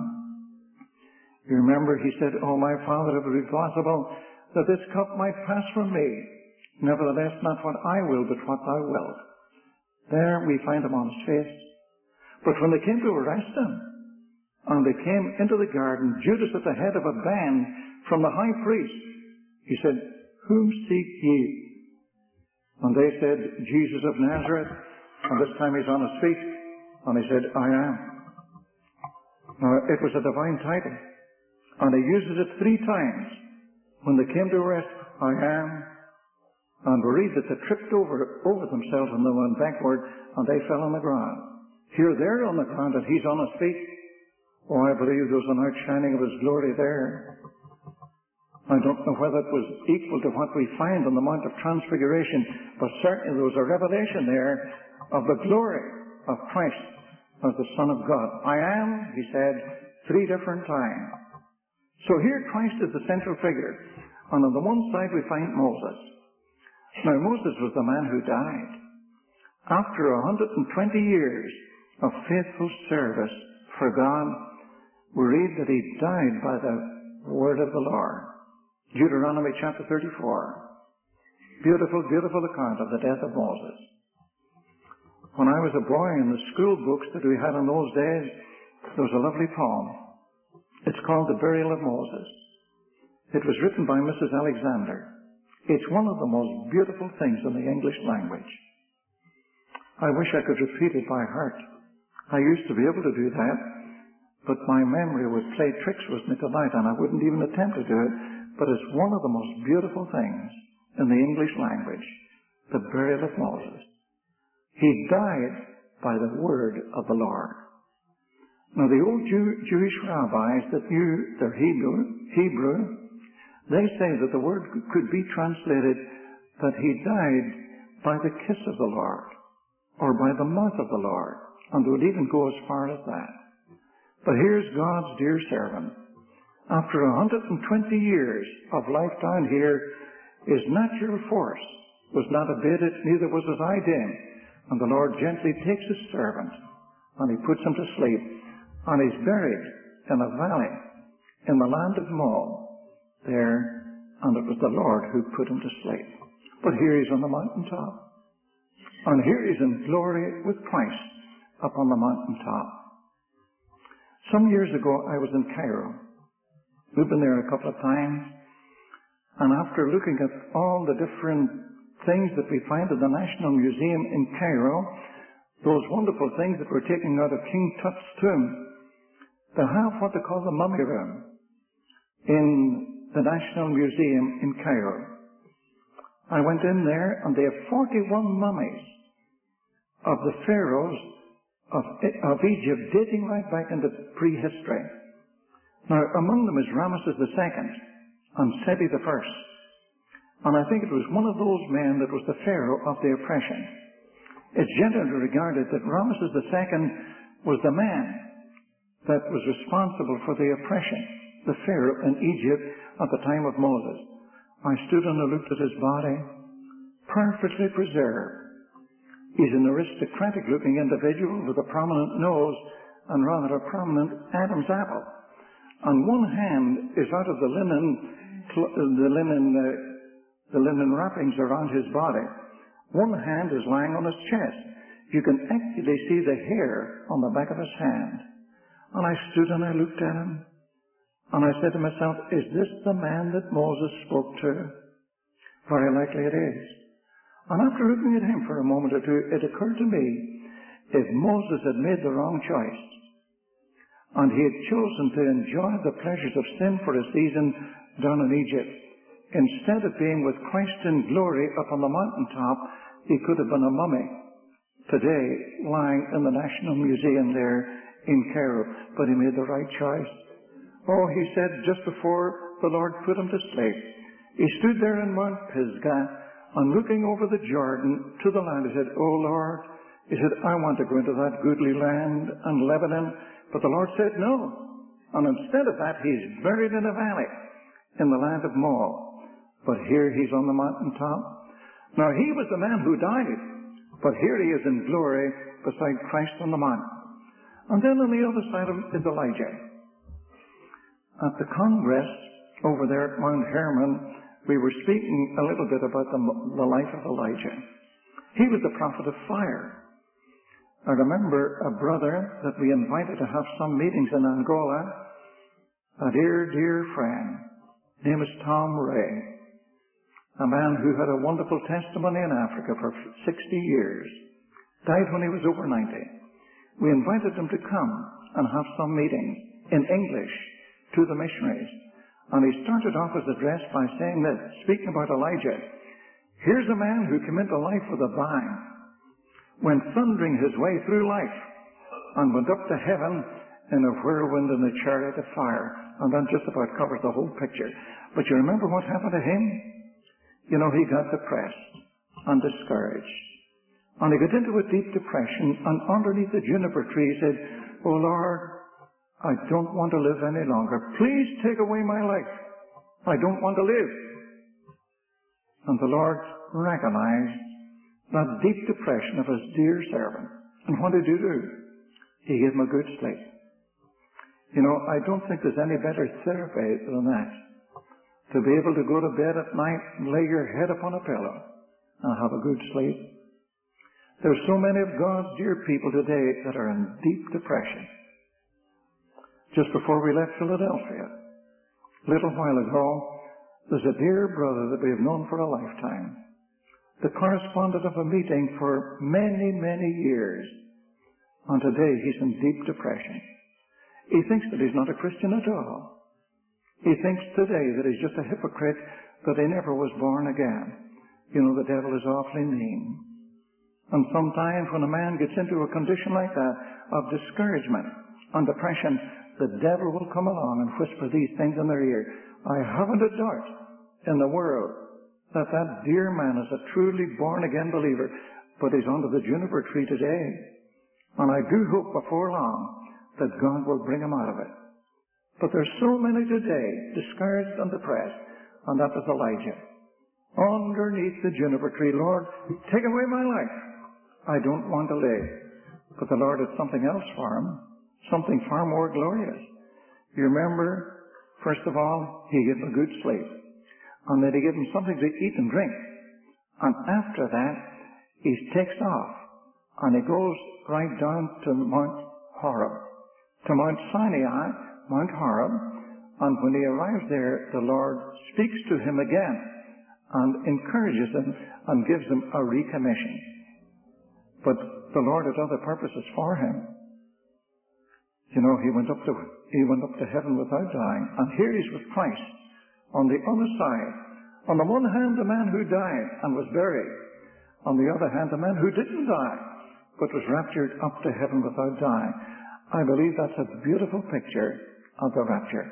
You remember he said, "Oh, my Father, if it be possible that this cup might pass from me, nevertheless not what I will, but what thou wilt." There we find him on his face. But when they came to arrest him, and they came into the garden, Judas at the head of a band from the high priest, he said, "Whom seek ye?" And they said, "Jesus of Nazareth." And this time he's on his feet, and he said, "I am." Now, it was a divine title, and he uses it three times. When they came to arrest, "I am." And we read that they tripped over, over themselves and they went backward, and they fell on the ground. Here they're on the ground, and he's on his feet. Oh, I believe there was an outshining of his glory there. I don't know whether it was equal to what we find on the Mount of Transfiguration, but certainly there was a revelation there of the glory of Christ as the Son of God. "I am," he said, three different times. So here Christ is the central figure. And on the one side we find Moses. Now Moses was the man who died. After one hundred twenty years of faithful service for God, we read that he died by the word of the Lord. Deuteronomy chapter thirty-four. Beautiful, beautiful account of the death of Moses. When I was a boy, in the school books that we had in those days, there was a lovely poem. It's called The Burial of Moses. It was written by Missus Alexander. It's one of the most beautiful things in the English language. I wish I could repeat it by heart. I used to be able to do that, but my memory would play tricks with me tonight, and I wouldn't even attempt to do it. But it's one of the most beautiful things in the English language, the burial of Moses. He died by the word of the Lord. Now the old Jew, Jewish rabbis that knew their Hebrew, Hebrew, they say that the word could be translated that he died by the kiss of the Lord, or by the mouth of the Lord, and they would even go as far as that. But here's God's dear servant. After one hundred twenty years of life down here, his natural force was not abated, neither was his eye dim. And the Lord gently takes his servant, and he puts him to sleep, and he's buried in a valley in the land of Moab there, and it was the Lord who put him to sleep. But here he's on the mountaintop, and here he's in glory with Christ up on the mountaintop. Some years ago I was in Cairo. We've been there a couple of times, and after looking at all the different things that we find in the National Museum in Cairo, those wonderful things that were taken out of King Tut's tomb, they have what they call the mummy room in the National Museum in Cairo. I went in there, and they have forty-one mummies of the pharaohs of, of Egypt dating right back into prehistory. Now, among them is Ramesses the Second and Seti the First. And I think it was one of those men that was the pharaoh of the oppression. It's generally regarded that Ramesses the Second was the man that was responsible for the oppression, the pharaoh in Egypt at the time of Moses. I stood and I looked at his body, perfectly preserved. He's an aristocratic-looking individual with a prominent nose and rather a prominent Adam's apple. And one hand is out of the linen, the linen, uh, the linen wrappings around his body. One hand is lying on his chest. You can actually see the hair on the back of his hand. And I stood and I looked at him, And I said to myself, is this the man that Moses spoke to? Very likely it is. And after looking at him for a moment or two, it occurred to me, if Moses had made the wrong choice, and he had chosen to enjoy the pleasures of sin for a season down in Egypt, instead of being with Christ in glory up on the mountaintop, he could have been a mummy today lying in the National Museum there in Cairo. But he made the right choice. Oh, he said just before the Lord put him to sleep, he stood there in Mount Pisgah and looking over the Jordan to the land, he said, "Oh Lord," he said, "I want to go into that goodly land and Lebanon." But the Lord said no. And instead of that, he's buried in a valley in the land of Moab. But here he's on the mountaintop. Now he was the man who died, but here he is in glory beside Christ on the mount. And then on the other side of him is Elijah. At the Congress over there at Mount Hermon, we were speaking a little bit about the, the life of Elijah. He was the prophet of fire. I remember a brother that we invited to have some meetings in Angola, a dear, dear friend. His name is Tom Ray, a man who had a wonderful testimony in Africa for sixty years, died when he was over ninety. We invited him to come and have some meetings in English to the missionaries. And he started off his address by saying that, speaking about Elijah, here's a man who came into life with a bang, went thundering his way through life, and went up to heaven in a whirlwind in a chariot of fire. And that just about covers the whole picture. But you remember what happened to him? You know, he got depressed and discouraged. And he got into a deep depression, and underneath the juniper tree he said, "Oh Lord, I don't want to live any longer. Please take away my life. I don't want to live." And the Lord recognized that deep depression of his dear servant. And what did he do? He gave him a good sleep. You know, I don't think there's any better therapy than that. To be able to go to bed at night and lay your head upon a pillow and have a good sleep. There's so many of God's dear people today that are in deep depression. Just before we left Philadelphia, a little while ago, there's a dear brother that we have known for a lifetime, the correspondent of a meeting for many, many years. And today he's in deep depression. He thinks that he's not a Christian at all. He thinks today that he's just a hypocrite, that he never was born again. You know, the devil is awfully mean. And sometimes when a man gets into a condition like that of discouragement and depression, the devil will come along and whisper these things in their ear. I haven't a doubt in the world that that dear man is a truly born-again believer, but he's under the juniper tree today. And I do hope before long that God will bring him out of it. But there's so many today discouraged and depressed, and that was Elijah. Underneath the juniper tree, "Lord, take away my life. I don't want to live." But the Lord had something else for him, something far more glorious. You remember, first of all, he gave him a good sleep. And then he gave him something to eat and drink. And after that, he takes off. And he goes right down to Mount Horeb, to Mount Sinai, Mount Horeb. And when he arrives there, the Lord speaks to him again and encourages him and gives him a recommission. But the Lord had other purposes for him. You know, he went up to he went up to heaven without dying. And here he's with Christ on the other side. On the one hand, the man who died and was buried. On the other hand, the man who didn't die, but was raptured up to heaven without dying. I believe that's a beautiful picture of the rapture.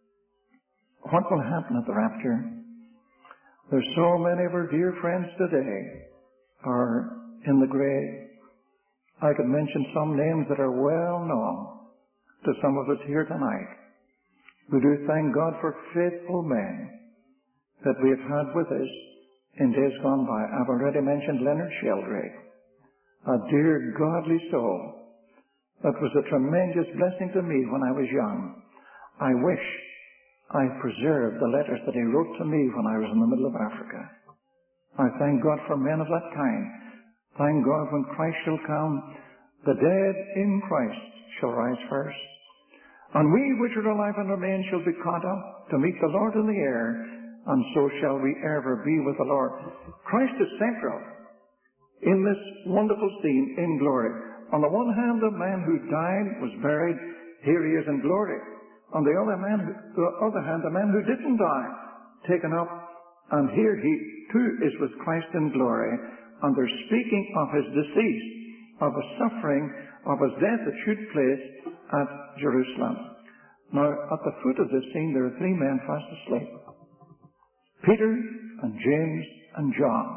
What will happen at the rapture? There's so many of our dear friends today are in the grave. I could mention some names that are well known to some of us here tonight. We do thank God for faithful men that we have had with us in days gone by. I've already mentioned Leonard Sheldrake, a dear godly soul that was a tremendous blessing to me when I was young. I wish I preserved the letters that he wrote to me when I was in the middle of Africa. I thank God for men of that kind. Thank God when Christ shall come, the dead in Christ shall rise first. And we which are alive and remain shall be caught up to meet the Lord in the air, and so shall we ever be with the Lord. Christ is central in this wonderful scene in glory. On the one hand, the man who died was buried. Here he is in glory. On the other, man, the other hand, the man who didn't die, taken up, and here he too is with Christ in glory. And they're speaking of his decease, of his suffering, of his death that should place at Jerusalem. Now, at the foot of this scene, there are three men fast asleep. Peter and James and John.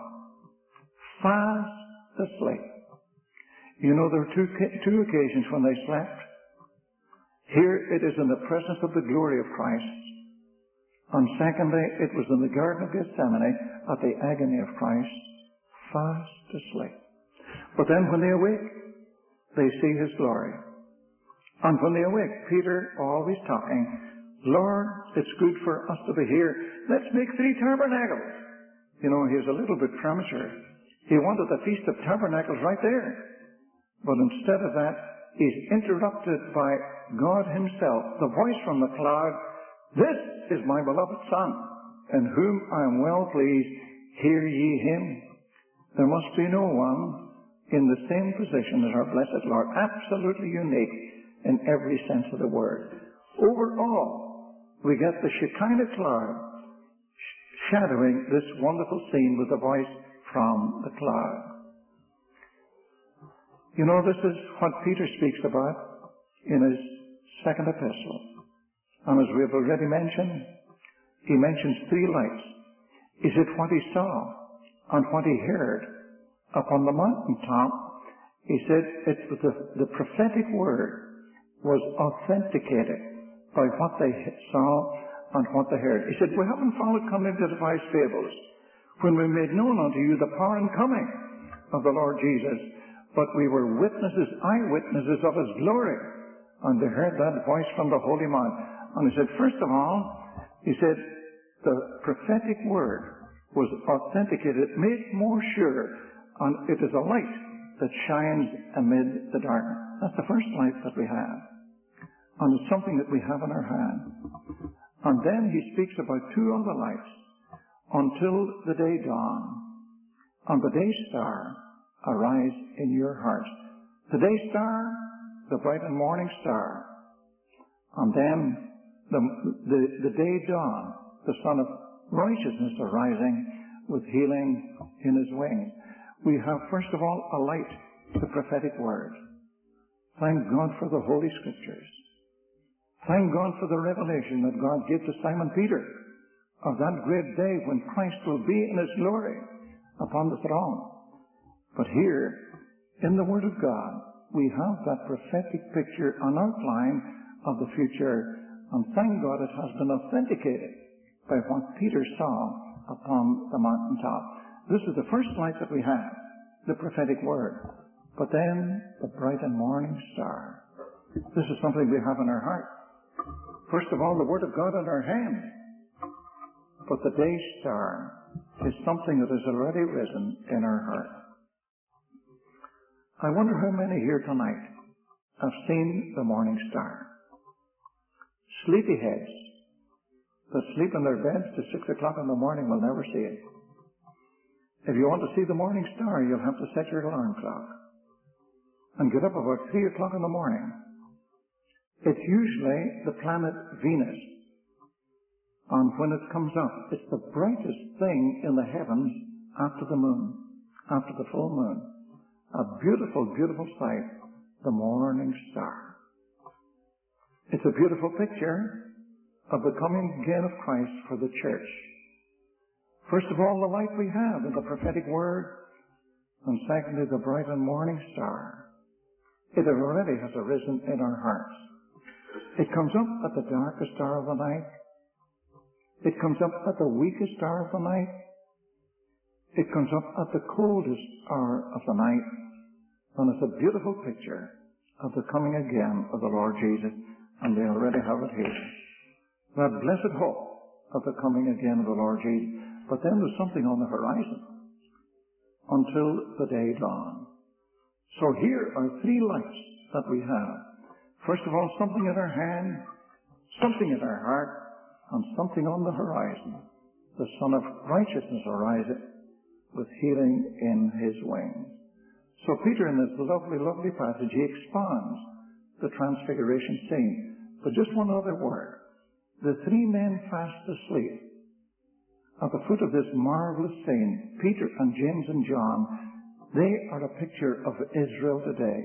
Fast asleep. You know, there are two, two occasions when they slept. Here it is in the presence of the glory of Christ. And secondly, it was in the Garden of Gethsemane at the agony of Christ, fast asleep. But then when they awake, they see his glory. And when they awake, Peter, always talking, Lord, it's good for us to be here. Let's make three tabernacles. You know, he was a little bit premature. He wanted the Feast of Tabernacles right there. But instead of that, he's interrupted by God himself, the voice from the cloud, this is my beloved Son, in whom I am well pleased. Hear ye him. There must be no one in the same position as our blessed Lord, absolutely unique in every sense of the word. Over all, we get the Shekinah cloud shadowing this wonderful scene with the voice from the cloud. You know, this is what Peter speaks about in his second epistle. And as we have already mentioned, he mentions three lights. Is it what he saw and what he heard upon the mountaintop? He said it was the, the prophetic word was authenticated by what they saw and what they heard. He said, we haven't followed coming to devise fables when we made known unto you the power and coming of the Lord Jesus, but we were witnesses, eyewitnesses of his glory. And they heard that voice from the Holy Mount. And he said, first of all, he said, the prophetic word was authenticated, made more sure, and it is a light that shines amid the darkness. That's the first light that we have. And it's something that we have in our hand. And then he speaks about two other lights. Until the day dawn, and the day star arise in your hearts. The day star, the bright and morning star. And then the, the, the day dawn, the Son of Righteousness arising with healing in his wings. We have, first of all, a light, the prophetic word. Thank God for the Holy Scriptures. Thank God for the revelation that God gave to Simon Peter of that great day when Christ will be in his glory upon the throne. But here, in the Word of God, we have that prophetic picture, an outline of the future, and thank God it has been authenticated by what Peter saw upon the mountaintop. This is the first light that we have, the prophetic word. But then, the bright and morning star. This is something we have in our heart. First of all, the Word of God in our hand. But the day star is something that has already risen in our heart. I wonder how many here tonight have seen the morning star. Sleepyheads that sleep in their beds to six o'clock in the morning will never see it. If you want to see the morning star, you'll have to set your alarm clock and get up about three o'clock in the morning. It's usually the planet Venus. And when it comes up, it's the brightest thing in the heavens after the moon, after the full moon. A beautiful, beautiful sight, the morning star. It's a beautiful picture of the coming again of Christ for the church. First of all, the light we have in the prophetic word, and secondly, the bright and morning star. It already has arisen in our hearts. It comes up at the darkest hour of the night. It comes up at the weakest hour of the night. It comes up at the coldest hour of the night. And it's a beautiful picture of the coming again of the Lord Jesus. And they already have it here. That blessed hope of the coming again of the Lord Jesus. But then there's something on the horizon until the day dawn. So here are three lights that we have. First of all, something in our hand, something in our heart, and something on the horizon. The Son of Righteousness ariseth with healing in his wings. So Peter, in this lovely, lovely passage, he expands the transfiguration scene. But just one other word. The three men fast asleep at the foot of this marvelous scene, Peter and James and John, they are a picture of Israel today.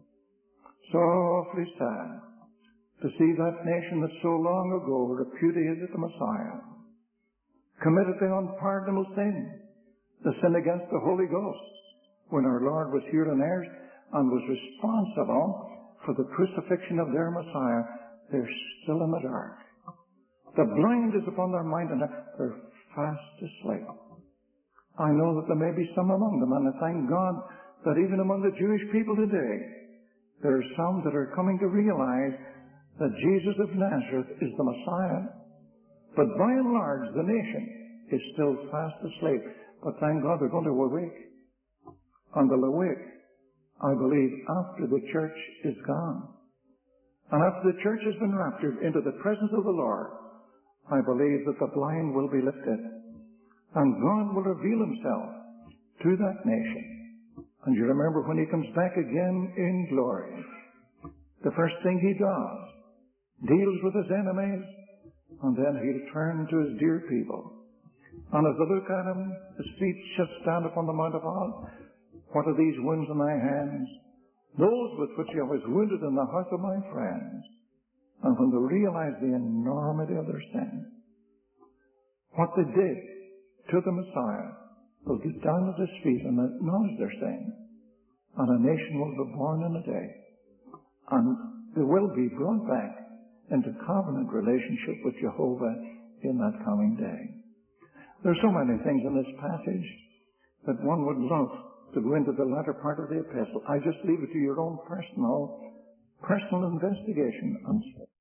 So awfully sad to see that nation that so long ago repudiated the Messiah, committed the unpardonable sin, the sin against the Holy Ghost, when our Lord was here on earth and was responsible for the crucifixion of their Messiah. They're still in the dark. The blind is upon their mind, and they're fast asleep. I know that there may be some among them, and I thank God that even among the Jewish people today, there are some that are coming to realize that Jesus of Nazareth is the Messiah. But by and large, the nation is still fast asleep. But thank God they're going to awake. And they'll awake, I believe, after the church is gone. And after the church has been raptured into the presence of the Lord, I believe that the blind will be lifted. And God will reveal himself to that nation. And you remember when he comes back again in glory, the first thing he does, deals with his enemies, and then he'll turn to his dear people. And as I look at him, his feet shall stand upon the Mount of Olives. What are these wounds in my hands? Those with which I was wounded in the heart of my friends. And when they realize the enormity of their sin, what they did to the Messiah, they'll get down at his feet and acknowledge their sin. And a nation will be born in a day. And they will be brought back into covenant relationship with Jehovah in that coming day. There are so many things in this passage that one would love to go into the latter part of the epistle. I just leave it to your own personal, personal investigation and